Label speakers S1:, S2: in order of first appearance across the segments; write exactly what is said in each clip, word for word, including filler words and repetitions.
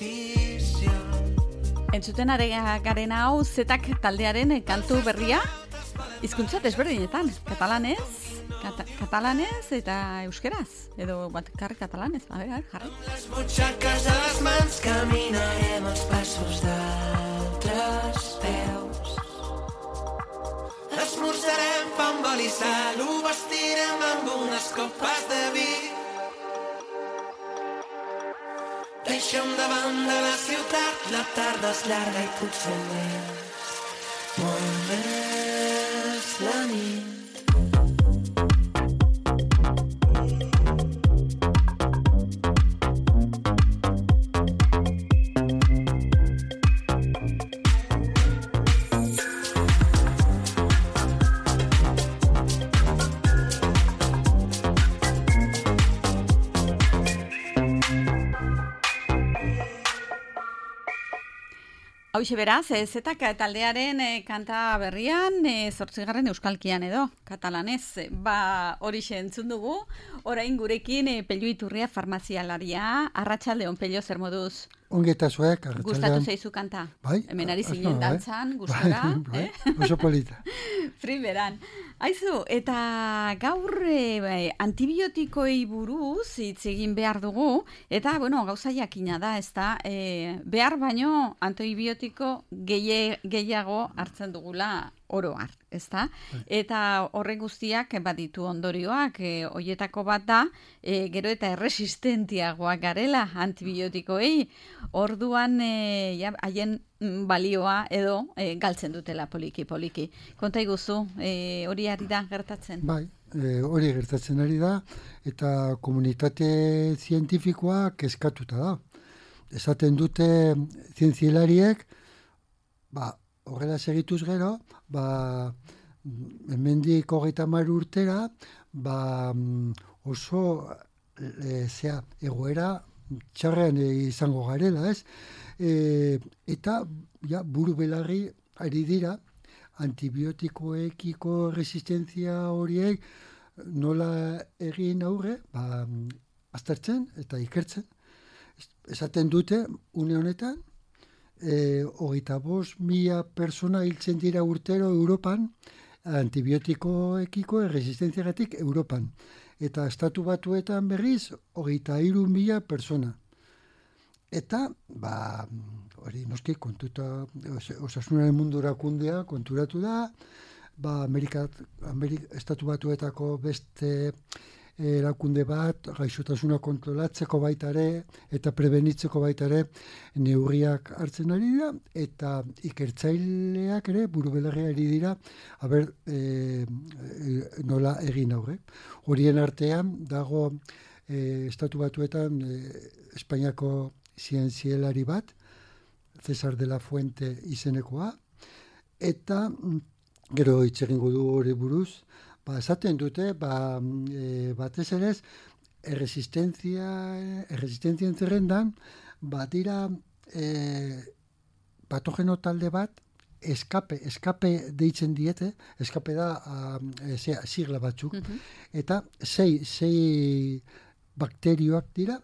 S1: Entzuten garen hau zetak taldearen kantu berria, hizkuntza desberdinetan, katalanez, kata, katalanez eta euskeraz, edo bat karri katalanez, a ver, a ver, jarri.
S2: Les butxaques a les mans caminarem els passos d'altres peus. Esmorzarem pa amb oli i sal, ho vestirem amb unes copes de vi. Deixem de banda la ciutat, la tarda és llarga i potser més, molt més la nit.
S1: Hauxe beraz, zetak taldearen e, kanta berrian, e, zortzigarren euskalkian edo, katalanez, ba horixe entzun dugu, orain gurekin e, Pello Iturria farmazialaria, arratsaldeon Pello, zer moduz?
S3: Ongeta zuek, arratsaldean.
S1: Gustatu zaizu kanta?
S3: Bai.
S1: Hemen ari zinen dantzan, gustora.
S3: Bai,
S1: eh?
S3: oso polita.
S1: Primeran. Aizu, eta gaur e, bai, antibiotikoei buruz hitz egin behar dugu, eta, bueno, gauza jakina da, ez da, e, behar baino antibiotiko gehi, gehiago hartzen dugula oroar, ez da? Eta horrek guztiak baditu ondorioak, e, hoietako bat da, e, gero eta erresistentiagoak garela antibiotikoei, orduan e, ja, haien balioa edo e, galtzen dutela poliki-poliki. Konta iguzu, e, hori ari da gertatzen?
S3: Bai, e, hori gertatzen ari da, eta komunitate zientifikoa kezkatuta da. Esaten dute zientzialariek, ba, horrela segituz gero, ba, hemendik hogeita hamar urtera, ba, oso e, zea, egoera txarrean izango garela, ez? E, eta ja, buru belarri ari dira antibiotikoekiko resistentzia horiek nola egin aurre, ba, aztertzen eta ikertzen. Esaten dute, une honetan, e, hogeita bost mila persona hiltzen dira urtero Europan antibiotikoekiko resistentziagatik Europan. Eta estatu batuetan berriz, hogeita hiru mila persona. Eta, ba, hori noski kontuta, osasunaren mundu erakundea konturatu da, ba, Amerika, Amerika, estatu batuetako beste erakunde bat, gaixotasuna kontrolatzeko baita ere, eta prebenitzeko baita ere, neurriak hartzen ari dira, eta ikertzaileak ere, buru belarria ari dira, haber, e, e, nola egin aurre. Horien artean, dago e, estatu batuetan, e, Espainiako zientzialari bat, Cesar de la Fuente izenekoa, eta gero hitz egingo du hori buruz, ba, esaten dute, ba, e, batez ere ez, erresistentzia, erresistentzien zerrendan, bat dira e, patogeno talde bat, eskape, eskape deitzen diete, eskape da e, zea, sigla batzuk, uh-huh. Eta sei, sei bakterioak dira,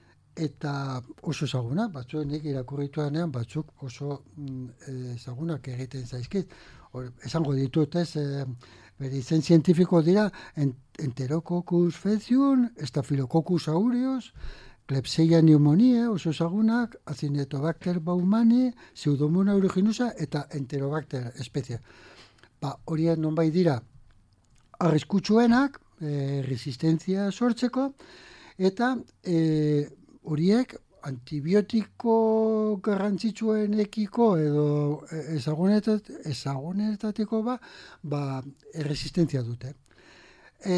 S3: eta oso ezagunak, batzuk nik irakurrituanean, batzuk oso mm, ezagunak egiten zaizkit. Or, esango ditut ez, e, bere izen zientifiko dira Enterococcus faecium, Staphylococcus aureus, Klebsiella pneumoniae, oso ezagunak, Acinetobacter baumani, Pseudomonas aeruginosa eta Enterobacter espezie. Ba, horiek nonbait dira arriskutsuenak, e, resistentzia sortzeko, eta e, horiek antibiotiko garrantzitsuenekiko edo ezagunetat, ezagunetatiko ba, ba erresistentzia dute. E,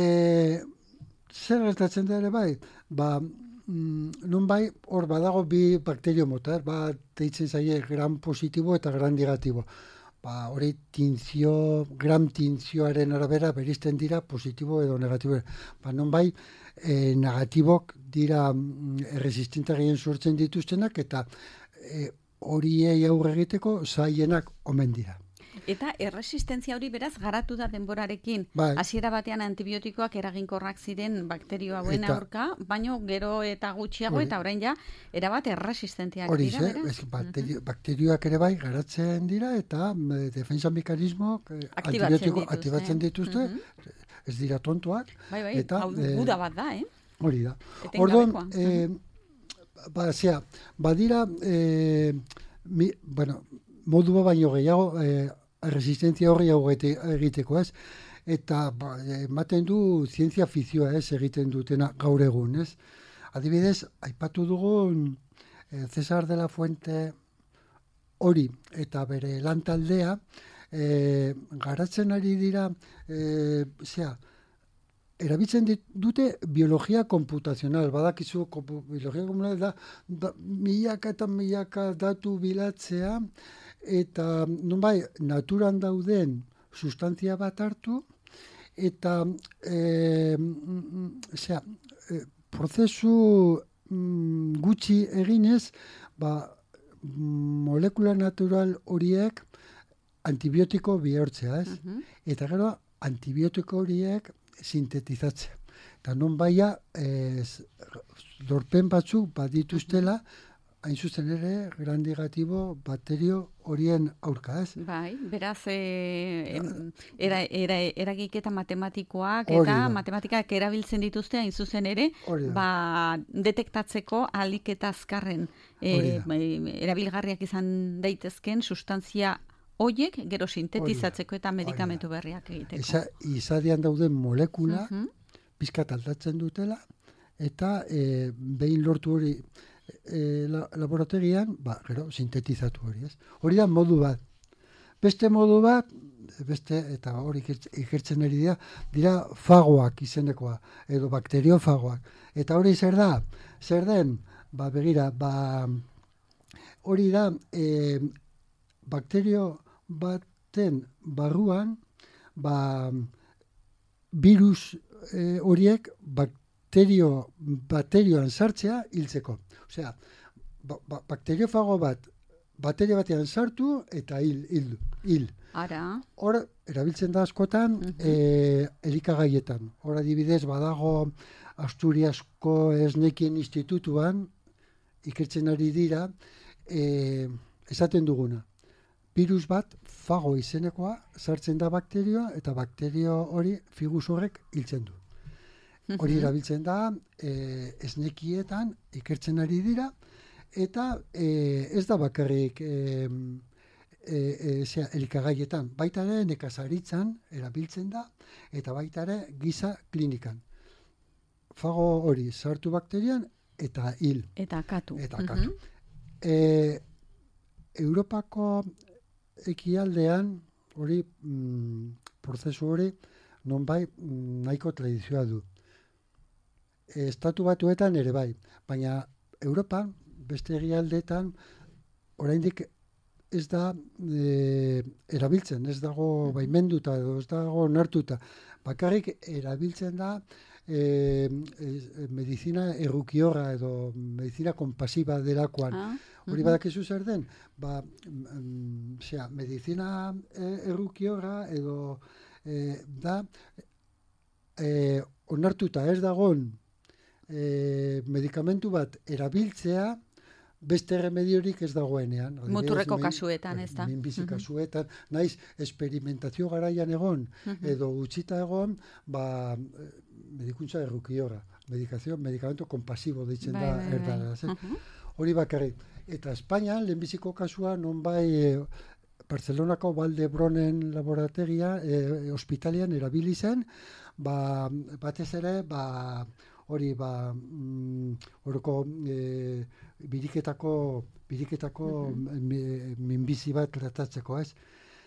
S3: zer gertatzen da ere bai? Ba, mm, nun bai, hor badago bi bakterio mota, bat deitzen zaie gram positibo eta gram negatibo. Ba, hori tinzio, gram tinzioaren arabera berizten dira positibo edo negatibo. Ba, non bai, e, negatibok dira erresistentzia gehien sortzen dituztenak eta e, horiei aurre egiteko zaienak omen dira.
S1: Eta erresistentzia hori beraz garatu da denborarekin.
S3: Bai.
S1: Hasiera batean antibiotikoak eraginkorrak ziren bakterio hauen
S3: Eta-
S1: aurka, baino gero eta gutxiago
S3: Hori.
S1: eta orain ja erabat erresistenteak
S3: Hori,
S1: dira,
S3: ze,
S1: beraz?
S3: ez, bakterio, bakterioak ere bai garatzen dira eta mm, defensa mekanismo eh,
S1: Aktibatzen
S3: antibiotiko
S1: dituzte.
S3: aktibatzen dituzte,
S1: Mhm.
S3: ez dira tontoak.
S1: Bai, bai,
S3: eta,
S1: hau
S3: eh,
S1: guda bat da, eh?
S3: Hori da.
S1: Etengabekoa.
S3: Orduan, eh, ba, zera, badira, eh, mi, bueno, modua baino gehiago, eh, resistentzia horri hau egiteko, ez? Eta ba, ematen du zientzia fizioa, ez, egiten dutena gaur egun, ez? Adibidez, aipatu dugun eh, Cesar de la Fuente hori eta bere lantaldea eh, garatzen ari dira, eh, zera, erabiltzen dit, dute biologia komputazional, badakizu kompu, biologia komputazional da, da milaka eta milaka datu bilatzea, eta nonbai naturan dauden sustantzia bat hartu, eta e, zera, e, prozesu mm, gutxi eginez, ba, molekula natural horiek antibiotiko bihurtzea, ez?
S1: Mhm.
S3: Eta gero, antibiotiko horiek sintetizatzea. Eta non baia, ez, dorpen batzuk badituztela, hain zuzen ere, gran negatibo bakterio horien aurka, ez?
S1: Bai, beraz, e, em, era, era, eragiketa matematikoak
S3: Hori
S1: eta
S3: da.
S1: matematikak erabiltzen dituzte hain zuzen ere,
S3: Hori da.
S1: ba, detektatzeko ahalik eta azkarren
S3: Hori
S1: e,
S3: da.
S1: bai, erabilgarriak izan daitezken sustantzia hoiek gero sintetizatzeko eta medikamentu berriak egiteko.
S3: Eza, izadian dauden molekula,
S1: Mhm.
S3: pizkat aldatzen dutela, eta e, behin lortu hori e, la, laborategian, ba, gero, sintetizatu hori, ez? Hori da modu bat. Beste modu bat, beste, eta hori ikertz- ikertzen ari dira, dira fagoak izenekoa, edo bakteriofagoak. Eta hori zer da? Zer den? Ba, begira, ba, hori da, e, bakterio baten barruan, ba, virus eh, horiek bakterio, bakterioan sartzea hiltzeko. Osea, ba, ba, bakteriofago bat, bakterio batean sartu eta hil, hil, hil.
S1: Ara,
S3: Hor, erabiltzen da askotan,
S1: Mhm.
S3: eh, elikagaietan. Hor adibidez, badago Asturiasko Esnekien Institutuan, ikertzen ari dira, eh, esaten duguna. Virus bat, fago izenekoa, sartzen da bakterioa, eta bakterio hori, figus horrek hiltzen du. Hori
S1: Mhm.
S3: erabiltzen da, e, esnekietan ikertzen ari dira, eta e, ez da bakarrik e, e, e, zera, elikagaietan, baita ere nekazaritzan erabiltzen da, eta baita ere giza klinikan. Fago hori sartu bakterian, eta hil,
S1: eta katu.
S3: eta
S1: Mhm.
S3: katu. E, Europako ekialdean, hori, mm, prozesu hori, nonbai mm, nahiko tradizioa du. Estatu batuetan ere bai, baina Europan, beste egialdeetan, oraindik ez da e, erabiltzen, ez dago baimenduta edo ez dago onartuta. Bakarrik erabiltzen da e, e, medizina errukiorra edo medizina kompasiba delakoan.
S1: Ah,
S3: Hori
S1: mhm.
S3: badakizu zer den, ba, mm, zera, medizina eh, errukiorra edo eh, da eh, onartuta ez dagon eh, medikamentu bat erabiltzea beste remediorik ez dagoenean. Adibidez,
S1: Muturreko
S3: min-
S1: kasuetan, ez da?
S3: Minbizi
S1: Mhm.
S3: kasuetan, naiz esperimentazio garaian egon
S1: Mhm.
S3: edo utzita egon, ba, eh, medikuntza errukiorra, medikazio, medikamentu kompasibo deitzen
S1: Bai,
S3: da
S1: bai, bai.
S3: erdaraz, eh?
S1: Mhm.
S3: Hori bakarrik. Eta Espainian, lehenbiziko kasua, nonbai e, Barcelonako Valdebronen laborategia, e, ospitalian erabili zen, ba, batez ere, ba, hori, ba, mm, horoko e, biriketako, biriketako mi- minbizi bat tratatzeko, ez?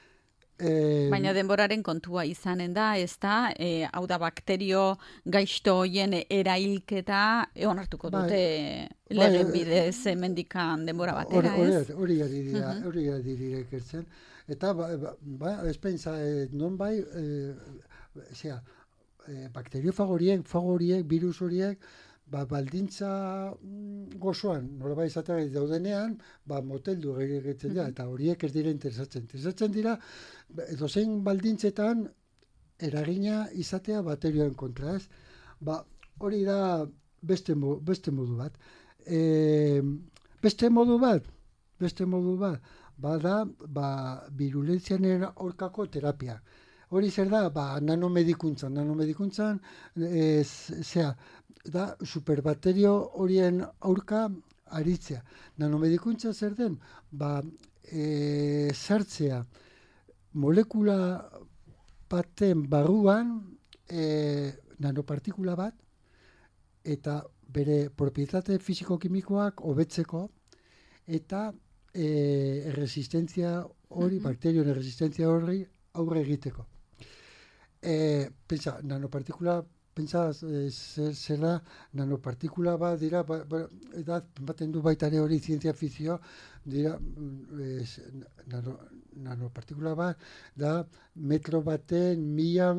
S3: E,
S1: Baina denboraren kontua izanen da, ez da, e, hau da bakterio gaixto hoien erailketa e, onartuko
S3: Bai.
S1: dute
S3: Bai,
S1: legen
S3: e,
S1: bidez hemendikan denbora
S3: Hori,
S1: batera,
S3: hori,
S1: ez?
S3: hori ari dira,
S1: Mhm.
S3: hori ari dira ikertzen. Eta, ba, ba, ba ez pentsa, e, non bai, e, zera, e, bakteriofago horiek, fago horiek, virus horiek, ba, baldintza gozoan, nolabait izatea daudenean, ba, moteldu egiten dira, eta horiek ez dira interesatzen. Interesatzen dira, edozein baldintzetan eragina izatea baterioen kontra, ez? Ba, hori da beste, mo, beste modu bat. E, beste modu bat, beste modu bat, bada, ba, birulentzianen aurkako terapia. Hori zer da, ba, nanomedikuntzan, nanomedikuntzan, e, zea, da, superbaterio horien aurka aritzea. Nanomedikuntza zer den, ba, e, sartzea molekula baten barruan e, nanopartikula bat, eta bere propietate fisiko-kimikoak hobetzeko, eta e, erresistentzia hori, mm-hmm. bakterioen erresistentzia hori aurre egiteko. E, pensa, nanopartikula, pensa, e, zela nanopartikula bat dira, ba, ba, eta baten du baita ere hori zientzia fizio, dira, e, nano, nanopartikula bat, da metro baten mila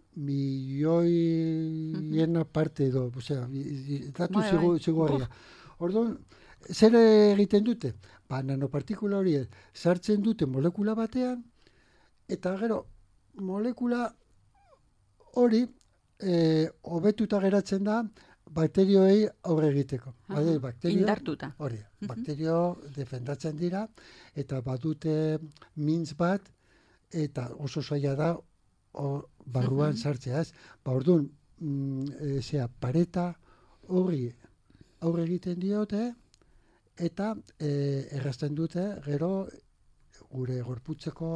S3: milioien parte edo, osea, datu zegoaria. Orduan, zer egiten dute? Ba, nanopartikula hori sartzen dute molekula batean, eta gero, molekula hori e, hobetuta geratzen da bakterioei aurre egiteko. Bade, bakterio,
S1: indartuta.
S3: Hori, bakterio defendatzen dira, eta badute mintz bat, eta oso zaila da o, barruan sartzea, ez? Ba, orduan, mm, e, zera, pareta hori aurre egiten diote, eta e, errazten dute, gero, gure gorputzeko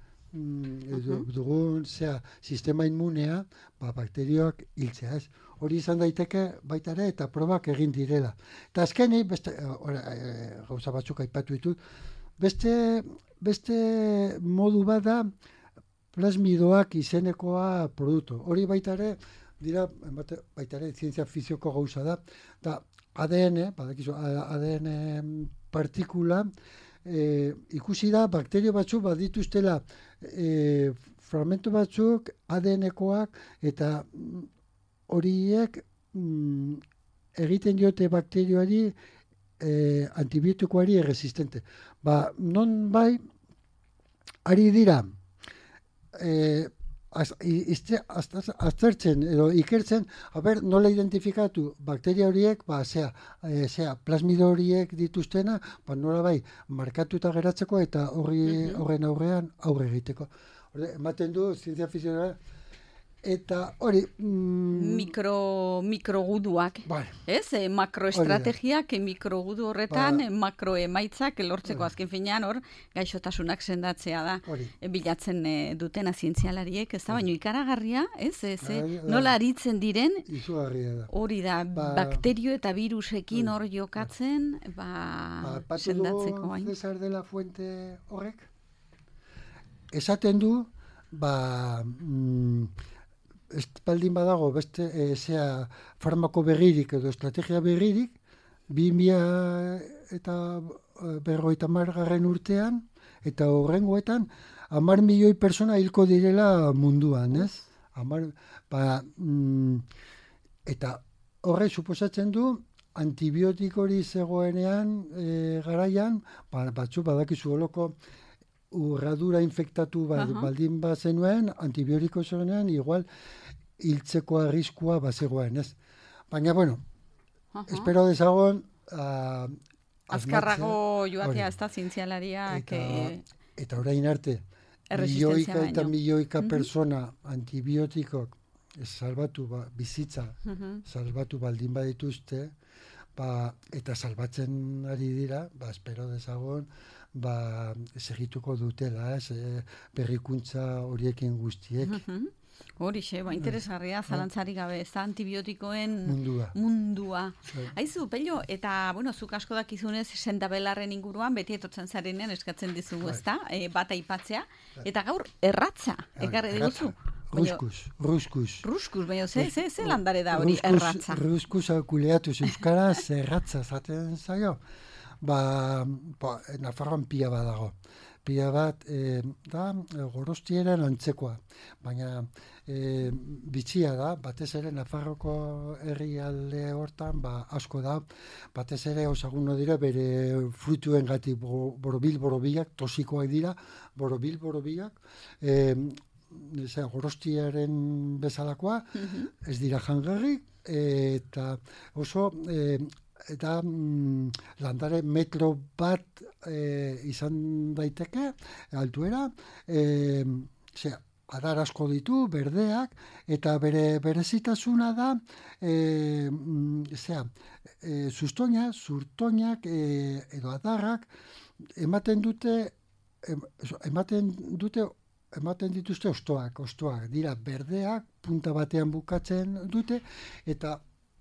S3: mm, dugun, zera, sistema immunea, ba, bakterioak hiltzea, ez? Hori izan daiteke baita ere, eta probak egin direla. Eta azkeni, beste, ora, e, gauza batzuk aipatu ditut, beste, beste modu bat da, plasmidoak izenekoa produktu. Hori baita ere, dira, baita ere, zientzia fizioko gauza da, da A D N, badakizu, A D N partikula, e, ikusi da, bakterio batzuk badituztela e, fragmentu batzuk A D N-koak, eta horiek mm, egiten diote bakterioari e, antibiotikoari erresistente. Ba, non bai, ari dira, Eh, az, izte, az, az, aztertzen edo ikertzen, haber, nola identifikatu bakteria horiek, ba, zea, e, zea, plasmido horiek dituztena, ba, nola bai, markatuta geratzeko eta horri, mm-hmm. horren aurrean aurre egiteko. Hore, ematen du, zientzia fizioa, eta hori... Mm,
S1: Mikro, mikroguduak,
S3: bai.
S1: Ez? E, makroestrategiak e, mikrogudu horretan, ba, makro emaitzak lortzeko bai. Azken finean hor, gaixotasunak sendatzea da. E, bilatzen e, dutena zientzialariek, ez da, baino ikaragarria, ez? Ez, e, nola aritzen diren,
S3: da.
S1: Hori da, ba, bakterio eta virusekin hor jokatzen, ba, ba sendatzeko.
S3: Ba, Cesar de la Fuente horrek? Esaten du, ba... Mm, ez baldin badago beste e, zea farmako berririk edo estrategia berririk, bi mila eta berrogeita hamargarren urtean, eta horrengoetan, hamar milioi persona hilko direla munduan, ez? Hamar, ba, mm, eta horre suposatzen du, antibiotikori zegoenean e, garaian, ba, batzu badakizu holoko, urradura infektatu ba, uh-huh. baldin bazenuen, antibiotiko zegoenean, igual hiltzeko arriskua bazegoen, ez? Baina, bueno, uh-huh. espero dezagon... Uh,
S1: azkarrago joatea ez da zientzialaria...
S3: Eta,
S1: que...
S3: eta orain arte, milioika eta milioika uh-huh. persona antibiotikok salbatu, ba, bizitza, uh-huh. salbatu baldin badituzte, ba, eta salbatzen ari dira, ba, espero dezagon, ba, segituko dutela, ez, e, berrikuntza horiekin guztiek.
S1: Uh-huh. Horixe, ba, interesgarria, zalantzari gabe, ez da antibiotikoen
S3: mundua.
S1: mundua. Aizu, Pello, eta, bueno, zuk asko dakizunez, sendabelarren inguruan, beti etotzen zarenean eskatzen dizugu, ez da, e, bat aipatzea, eta gaur, erratza, ekarri diguzu.
S3: Ruskus, ruskus.
S1: Ruskus, baina ze, ze, ze landare da hori erratza.
S3: Ruskus kuleatuz euskaraz erratza zaten zaio. Ba, ba, Nafarroan pia badago. pila bat, e, da, Gorostiaren antzekoa, baina e, bitxia da, batez ere Nafarroko herrialde hortan, ba, asko da, batez ere osaguno dira bere frutuen gati borobil-borobilak, tosikoak dira, borobil-borobilak, e, Zera, Gorostiaren bezalakoa, mm-hmm. ez dira jangarri, eta oso, e, eta mm, landare metro bat e, izan daiteke, altuera, e, zera, adar asko ditu, berdeak, eta bere berezitasuna da, e, zera, e, sustoina, zurtoinak e, edo adarrak, ematen dute, ematen dute, ematen dituzte ostoak, ostoak, dira berdeak, punta batean bukatzen dute, eta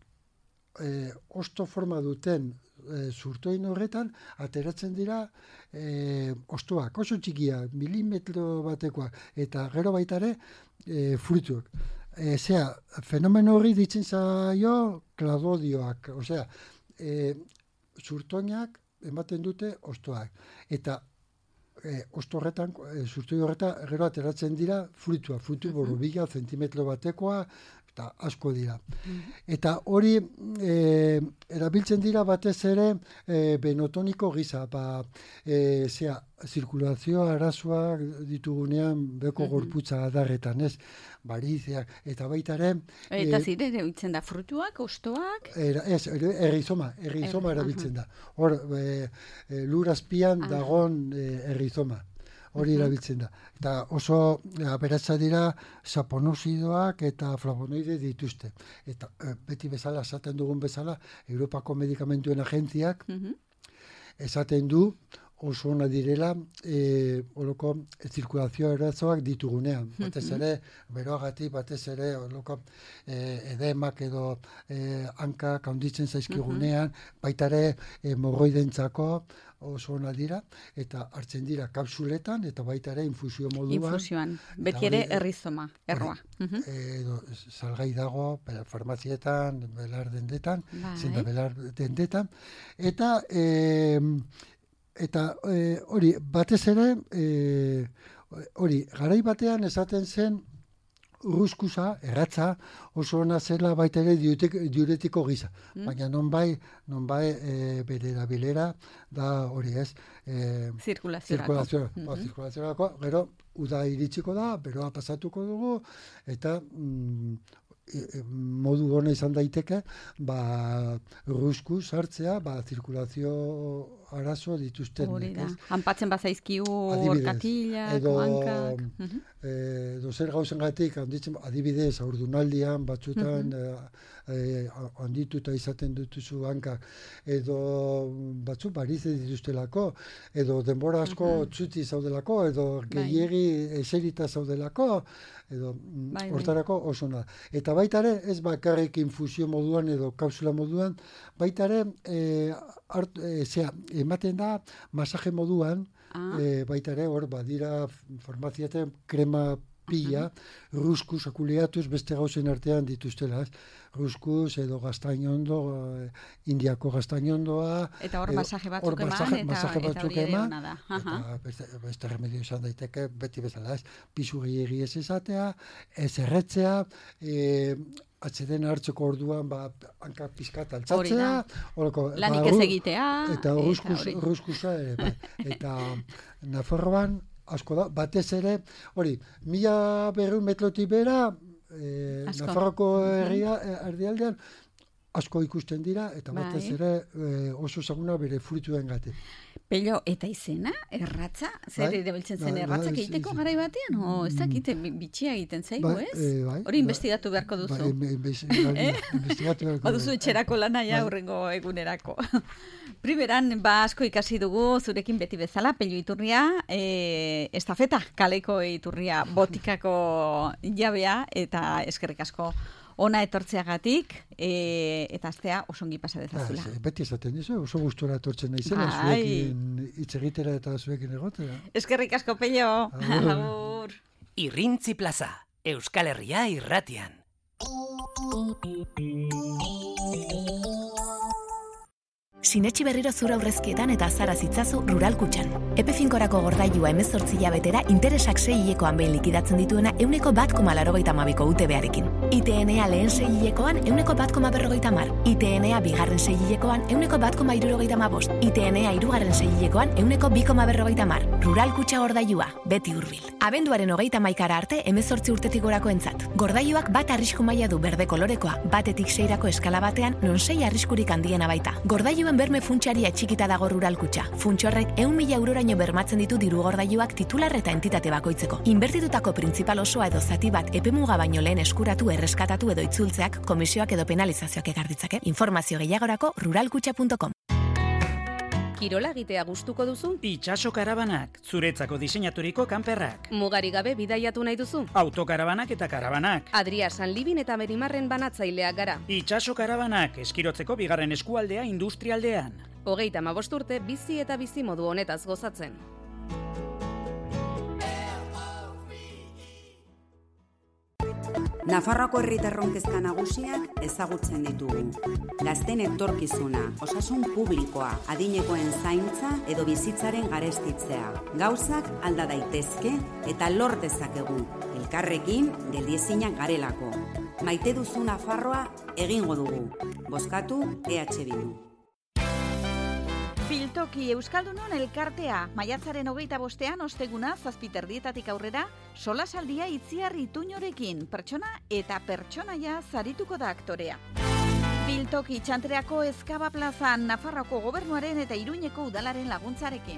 S3: e, osto forma duten e, zurtoin horretan, ateratzen dira e, ostoak, oso txikiak, milimetro batekoak, eta gero baitare e, frutuak. E, zera, fenomeno horri ditzen zaio kladodioak, osea, e, zurtoinak ematen dute ostoak, eta E, osto horretan, e, zurtoi horretan, gero ateratzen dira frutua, frutu borobila, zentimetro batekoa, eta asko dira. Eta hori e, erabiltzen dira batez ere e, benotoniko gisa, ba, e, zera, zirkulazio arazoak ditugunean beko gorputza adarretan, ez? Barizeak, eta baita ere...
S1: Eta e, zire, erabiltzen da frutuak, ostoak?
S3: Era, ez, errizoma, errizoma erabiltzen da. Hor, e, e, lur azpian dagon e, errizoma. Hori erabiltzen da. Eta oso aberatsa dira saponosidoak eta flavonoide dituzte. Eta e, beti bezala, esaten dugun bezala, Europako Medikamentuen Agentziak esaten du oso ona direla e, oloko zirkulazio arazoak ditugunean. Batez ere, beroagatik, batez ere, oloko e, edemak edo e, hankak handitzen zaizkigunean, baita ere hemorroidentzako oso ona dira, eta hartzen dira kapsuletan, eta baita ere infusio moduan.
S1: Infusioan, beti ere errizoma, erroa.
S3: Edo salgai dago, farmazietan, belar dendetan, zen da belar dendetan, eta... E, Eta hori, e, batez ere, hori, e, garai batean esaten zen urruskusa, erratza, oso ona zela baita ere diuretiko gisa. Mm. Baina non bai, non bai e, bere erabilera da hori ez. E,
S1: Zirkulaziorako.
S3: Mm-hmm. Zirkulaziorako, gero, uda iritsiko da, beroa pasatuko dugu, eta... Mm, modu hona izan daiteke, ba, rusku sartzea, ba, zirkulazio arazo dituzten.
S1: Hori da. Hanpatzen bazaizkiu orkatillak, hankak.
S3: Edo zer gauzen gatik, adibidez, aurdunaldian, batzutan, eh, handituta izaten dutuzu hankak, edo batzu barize dituztelako, edo denbora asko uh -huh. txuti zaudelako, edo gehiegi eserita zaudelako, edo bai, hortarako oso da. Eta baita ere, ez bakarrik infusio moduan edo kapsula moduan, baita ere, e, art, e, zera, ematen da masaje moduan, ah. e, baita ere, hor, badira farmaziaten krema pila, uh-huh. ruskus, akuleatuz, beste gauzen artean dituztela, ez? Ruskus edo gaztainondo, eh, indiako gaztainondoa.
S1: Eta hor masaje batzuk eman,
S3: masaje,
S1: eta,
S3: masaje
S1: eta
S3: batzuk
S1: hori ere
S3: eman,
S1: hona da.
S3: Eta beste, beste remedio izan daiteke, beti bezala, ez? Pisu gehiagi ez esatea, ez erretzea, e, atzeden hartzeko orduan, ba, hanka pizkat altzatzea.
S1: Lanik ez egitea.
S3: Eta ruskusa ere, bai. Eta Nafarroan, asko da, batez ere, hori, mila berreun metrotik bera, e, Nafarroko herria, erdialdean, asko ikusten dira, eta batez ere e, oso zaguna bere fruituen gati.
S1: Pello, eta izena, erratza? Zer bai? Erabiltzen zen bai, erratzak bai, egiteko garai batean? O, ez dakite, bitxia egiten zaigu,
S3: bai,
S1: ez?
S3: E, bai,
S1: Hori investigatu beharko duzu.
S3: Bai, bai, bai, investigatu beharko duzu.
S1: Baduzu etxerako lana ja hurrengo egunerako. Primeran, ba asko ikasi dugu, zurekin beti bezala, Pello Iturria, e, estafeta, kaleko Iturria, botikako jabea, eta eskerrik asko ona etortzeagatik, e, eta astea osongi pasa dezazula.
S3: Ah, beti esaten dizu, oso gustura etortzen naizela, zuekin hitz egitera eta zuekin egotera.
S1: Eskerrik asko, Pello. Agur.
S4: Irrintzi Plaza, Euskal Herria irratian.
S5: Sinetxi berriro zura aurrezkietan eta azara zitzazu Rural Kutxan. Epe finkorako gordailua hemezortzi hilabetera interesak sei hilekoan behin likidatzen dituena euneko bat koma laurogeita hamabiko U T B-arekin. I T N-a lehen sei hilekoan euneko bat koma berrogeita hamar. I T N-a bigarren sei hilekoan euneko bat koma hirurogeita hamabost. I T N-a hirugarren sei hilekoan euneko bi koma berrogeita hamar. Rural Kutxa gordailua, beti hurbil. Abenduaren hogeita hamaikara arte hemezortzi urtetik gorako entzat. Gordailuak bat arrisku maila du berde kolorekoa, batetik seirako eskala batean, non sei arriskurik handiena baita. Gordailuen berme funtsari atxikita dago Rural Kutxa. Funts horrek ehun mila euroraino bermatzen ditu diru gordailuak titular eta entitate bakoitzeko. Inbertitutako printzipal osoa edo zati bat epemuga baino lehen eskuratu, erreskatatu edo itzultzeak komisioak edo penalizazioak ekar ditzake. Informazio gehiagorako ruralkutxa punto com.
S6: Kirola egitea gustuko duzu?
S7: Itxaso karabanak, zuretzako diseinaturiko kanperrak.
S6: Mugari gabe bidaiatu nahi duzu?
S7: Autokarabanak eta karabanak.
S6: Adria Sanlibin eta Merimarren banatzaileak gara.
S7: Itxaso karabanak, eskirotzeko bigarren eskualdea industrialdean.
S6: Hogeita hamabost urte bizi eta bizi modu honetaz gozatzen.
S8: Nafarroako herritarron kezka nagusiak ezagutzen ditugu. Gazteen etorkizuna, osasun publikoa, adinekoen zaintza edo bizitzaren garestitzea. Gauzak alda daitezke eta lor dezakegu. Elkarrekin geldiezinak garelako. Maite duzu Nafarroa egingo dugu. Bozkatu E H Bildu.
S1: Biltoki Euskaldunon elkartea, maiatzaren hogeita bostean osteguna zazpiterdietatik aurrera, solasaldia Itziar Ituñorekin, pertsona eta pertsonaia zarituko da aktorea. Biltoki Txantreako Ezkaba plazan, Nafarroako gobernuaren eta Iruñeko udalaren laguntzarekin.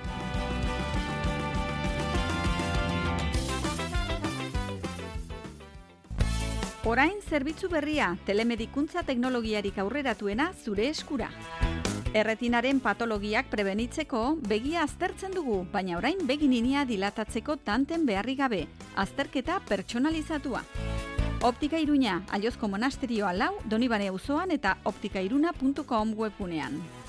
S1: Orain zerbitzu berria, telemedikuntza teknologiarik aurreratuena zure eskura. Erretinaren patologiak prebenitzeko begia aztertzen dugu, baina orain begininia dilatatzeko tanten beharri gabe, azterketa pertsonalizatua. Optika Iruña, Aiozko monasterioa lau, Donibane auzoan eta optikairuna puntu com webgunean.